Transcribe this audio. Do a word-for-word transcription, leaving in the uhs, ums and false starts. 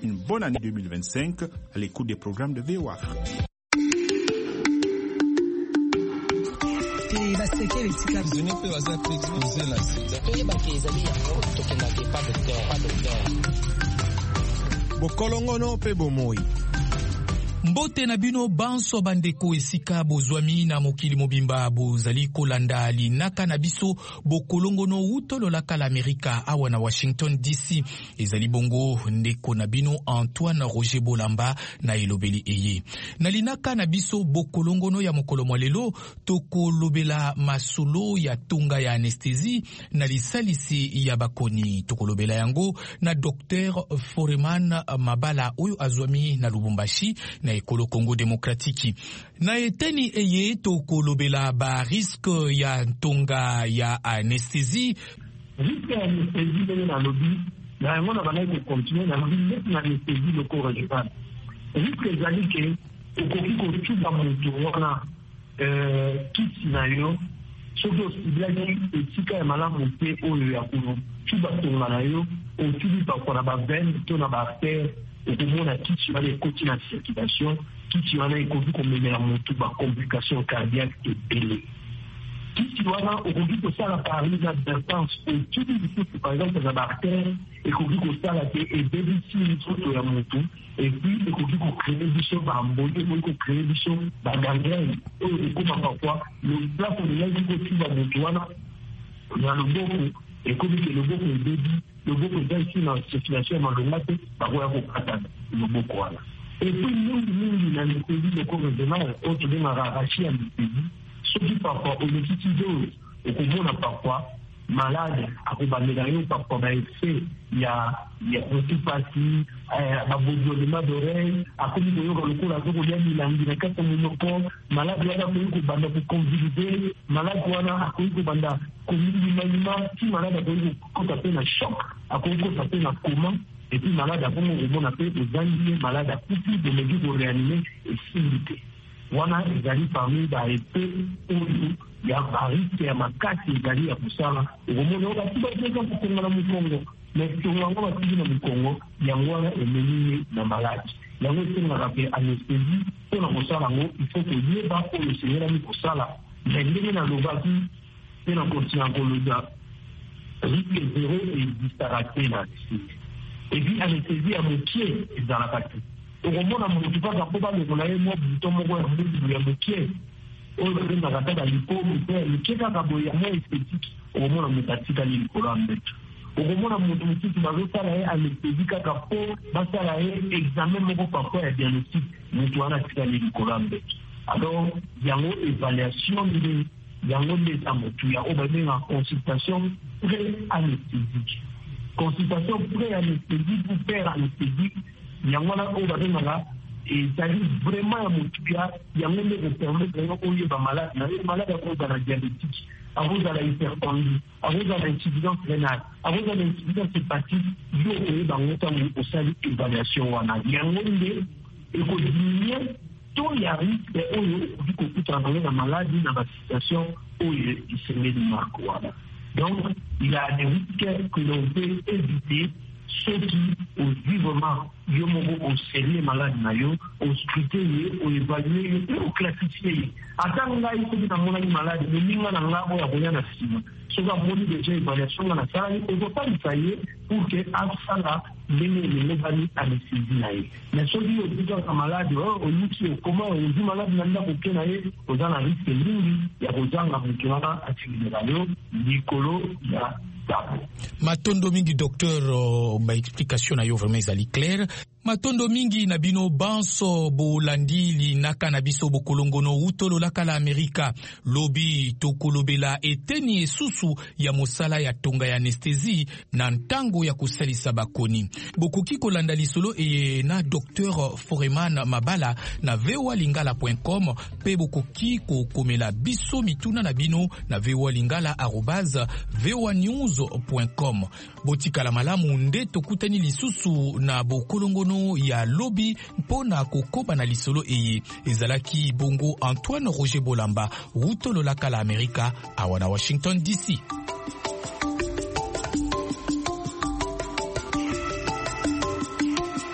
une bonne année deux mille vingt-cinq à l'écoute des programmes de V O A Afrique. Bokolongono pe bomoi. Mbote na bino banso bandeko esika bozwami na mokili mobimba bozali kolanda linaka na biso bokolongono utololaka la Amerika awa na Washington D C. Ezali bongo ndeko na bino Antoine Roger Bolamba na elobeli eye. Na linaka na biso bokolongono ya mokolo mwalelo tokolobela masolo ya tonga ya anesthésie na lisalisi ya bakoni. Tokolobela yango na Docteur Foreman Mabala oyo azwami na Lubumbashi na ekolo Congo Demokratiki. Na eteni eye tokolobela ba risque ya ntonga ya anesthésie. Risque ya anesthésie bene na lobi na yango na bana ko continuer na lobi net na anesthésie le corps régional. Risque ezali ke okoki kotuba moto wana euh kiti na yo soki osibilaki etika ya malamu te oyo ya kotuba tonga na yo otubi parfois na bavene to na baartère okomona kiti wana ekoti na circulation kiti wana ekoki komemela motu bacomplication cardiaque ebele kiti wana okoki kosala paralyse advertence otubi lisusu par exemple na baartère ekoki kosala te ebebisi nzoto ya motu epuis ekoki kocreye biso bamboli ekoki kocreye biso bagangrène oyo ekoma parfois le place omelaki kotuba motu wana na loboko ekoki ke loboko ebebi loboko eza isi na circulation ya malonga te bakoya kokatana loboko wana epuis mingimingi na anesthésie le corps régional oyo tobengaka arraché anesthésie soki parfois olekisi oyo okomona parfois malade akobandela yo parfois baeffet ya ya constipation babodolema d'oreille akomi koyoka lokola azokolia milangi na kati ya monoko malade wana akoki kobanda koconvulse malade wana akoki kobanda komilimanyima ti malade akoki kokota mpe na choc akoki kokota mpe na coma epuis malade akomi komona mpe ezangi ye malade akufi bomeki koreanime esimbi te wana ezali parmi baepe oyo ya bariske ya makasi ezali ya kosala okomona oyo bati bateka kokonga na mokongo mais tongo yango batiki na mokongo yango wana ememi ye na maladi yango esengaka mpe anesthésie mpona kosala yango ifo koyeba oyo esengelami kosala mais ndenge nalobaki mpe na kontina koloba riske zero existaka te na anesthésie epuis anesthésie ya mokie ezalaka te okomona motu kaka mpo balongola ye mwa buto moko ya modu ya mokie oyo babengaka kaka lipomu mpe mokie kaka boye ya mwa esthétique okomona moto atikali likolo ya mbeto okomona moto mosusu bazosala ye anesthésie kaka mpo basala ye examen moko parfois ya diagnostic motu wana atikali likolo ya mbeto alors yango évaluation nde yango nde eza motuya oyo babengaka consultation pré-anesthésique consultation pré-anesthésique ou père-anesthésique yango wana oyo babengaka ezali vraiment ya motuya yango nde kopermettre yango oyeba malade na ye malade akozala diabétique akozala hypertendue akozala insuffisance rénale akozala insuffisance hépatique yo okoyeba yango ntango osali évaluation wana yango nde ekodiminue to ya risque oyo okoki kokutana nango na maladi na basituation oyo esengeli marque wana donc il y a des risques que l'on peut éviter ceux qui ozwi vraiment yo moko oserie malade na yo oscrute ye oévalue ye mpe oclassifie ye ata ngai soki namonaki malade meninga na nga oyo akoya na nsima soki amoni deja évaluation nga nasala ye okotalisa ye pour ke asala ndenge elelebani anesthésie na ye mais soki ozwi kaka malade oyuki okoma ozwi malade na ndako oke na ye oza na riske mingi ya kozanga moto wana atilizela yo likolo ya matondo mingi docteur uh, ba explication na yo vraiment ezali clair matondo mingi na bino banso bolandili naka na biso bokolongono utololaka la Amerika lobi tokolobela eteni esusu ya mosala ya tonga ya anesthésie na ntango ya kosalisa bakoni bokoki kolanda lisolo e na docteur Foreman Mabala na v o a lingala point com pe bokoki kokomela biso mituna na bino na v o a lingala arobase v o a news point com botikala malamu nde tokutani lisusu na bokolongono ya lobi mpona kokoba na lisolo eye ezalaki bongo Antoine Roger Bolamba utololaka la Amerika awa na Washington D C.